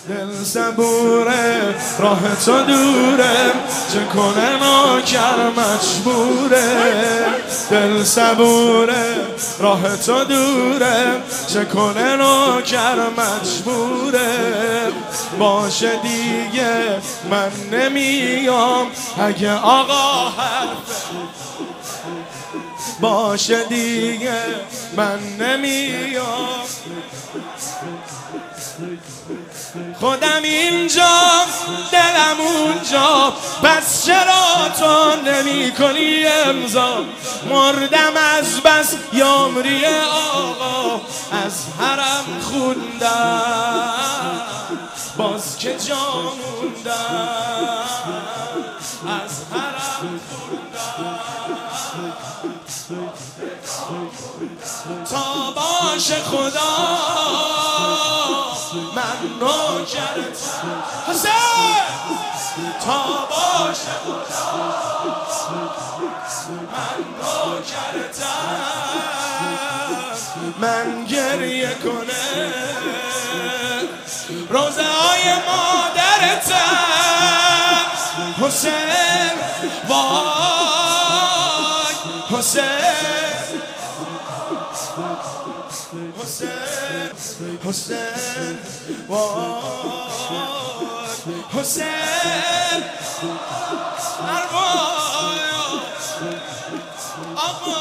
دل صبوره راه تو دوره، چه کنه ناکر مجبوره. دل صبوره راه تو دوره، چه کنه ناکر مجبوره. باشه دیگه من نمیام اگه آقا حرفه، باشه دیگه من نمیام. خودم اینجا دلم اونجا، پس چرا تو نمی کنی امضا؟ مردم از بس یامری آقا، از حرم خوندم باز که جا موندم، از حرم خوندم تا باشه خدا من نوکرتم. حسین تا باشه خدا من نوکرتم. من گریه کنه روزه های مادرتم. حسین وای حسین، حسین حسین وای حسین ارواح آقا.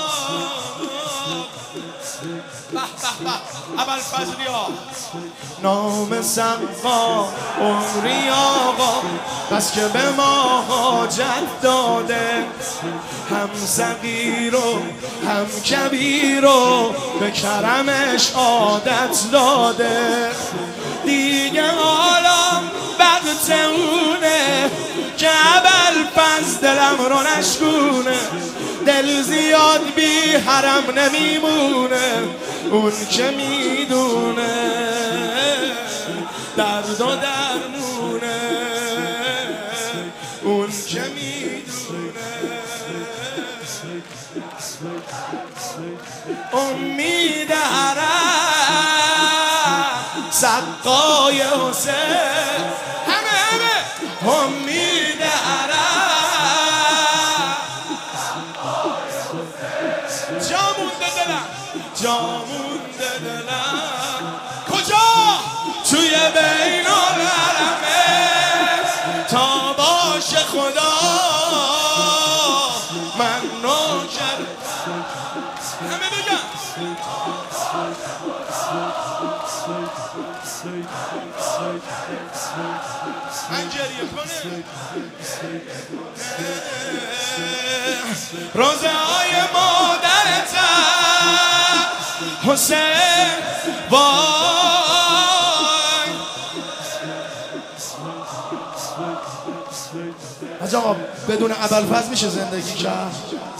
به ابوالفضلیا نام سقا عمری آقا، بس که به ما حاجت داده. هم صغیر و هم کبیر و به کرمش عادت داده. دیگه حالا وقت اونه که ابوالفضل دلم رو نشکونه. دل زیاد بی حرم نمیمونه، اون که میدونه درد و درمونه، اون که میدونه. امید حرم سقای حسین، همه امید حرم. جا مونده دلم، جا مونده دلم. کجا؟ توی بین الحرمه تا باشه خدا من نوکر. همه بگم من گریه کنه روزه های مادرتم. حسین وای. حاج آقا بدون ابوالفضل میشه زندگی کرد؟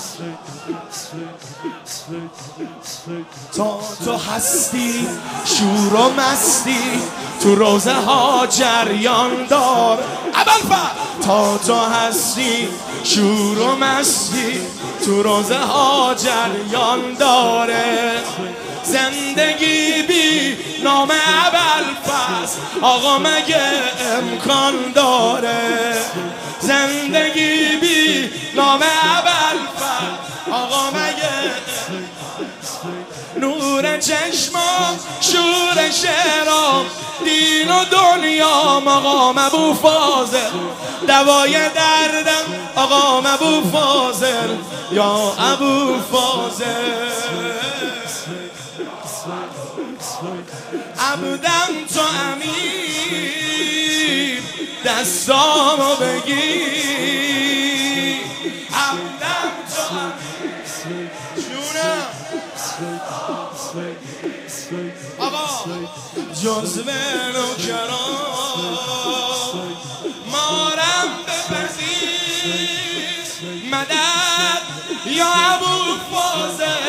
تا تو هستی شور و مستی تو روزه ها جریان دار. ابوالفضل تا تو هستی شور و مستی تو روزه ها جریان داره. زندگی بی نام ابوالفضل آقا مگه امکان داره؟ زندگی بی نام ابوالفضل آقا مگه؟ نور چشمام شور شعرام دین و دنیا مقام ابوالفاضل. دوای دردم آقا ابوالفاضل یا ابوالفاضل. عبدم تو امیر دستامو بگیر. عبدم تو امیر جونم آقا جزو نوکران مارم بپذیر. مدد یا ابوالفاضل